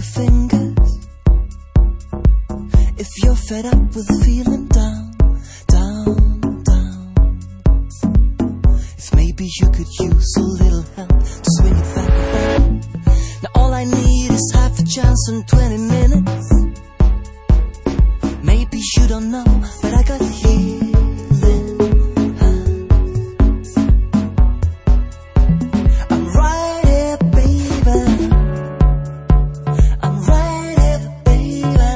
fingers. If you're fed up with feeling down, down, down. If maybe you could use a little help to swing it back around. Now all I need is half a chance in 20 minutes. Maybe you don't know, but I got healing hands. I'm right here, baby. I'm right here, baby.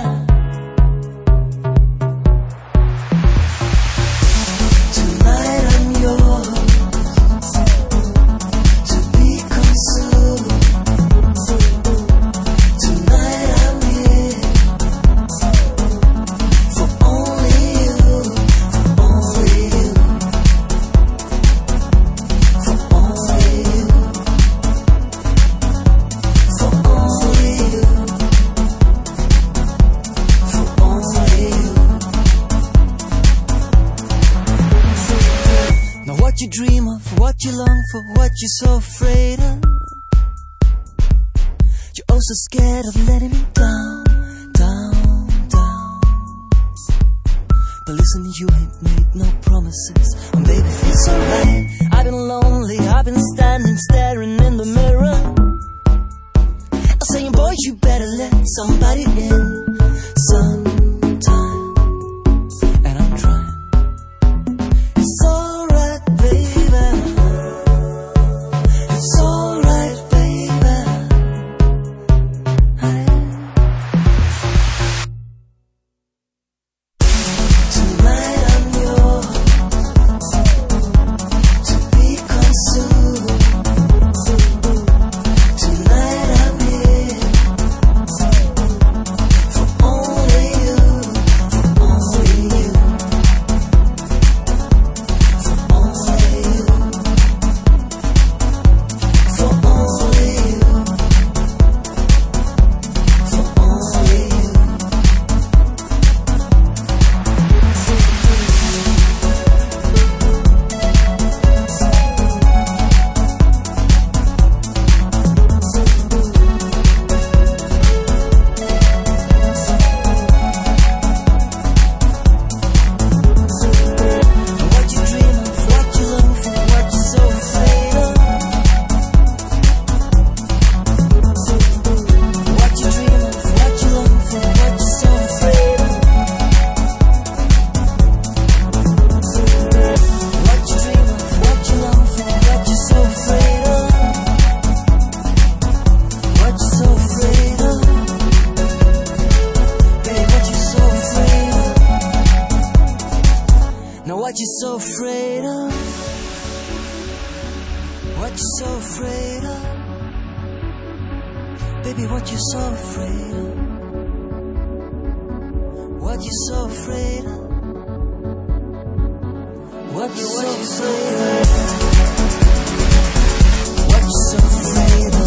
Tonight I'm yours to be consumed. Tonight I'm here for only you, for only you, for only you, for only you, for only you. Now what you dream of, what you long for, what you're so afraid of. You're also scared of letting me down, down, down. But listen, you ain't made no promises, and baby, it's alright. I've been lonely, I've been standing, staring in the mirror. I'm saying, boy, you better let somebody in sometime. And I'm trying. It's alright, baby. It's alright, baby. Tonight I'm yours to be consumed. Tonight I'm here for only you, for only you, for only you, for only you, for only you. What you dream of, what you long for, what you're so afraid of. What you dream of, what you long for, what you're so afraid of. What you dream of, what you long for, what you're so afraid of. What you're so afraid of. Baby, what you're so afraid of. Now what you so afraid of? What you so afraid of? Baby, what you so afraid of? What you so afraid of? What you so afraid of? What you so afraid of?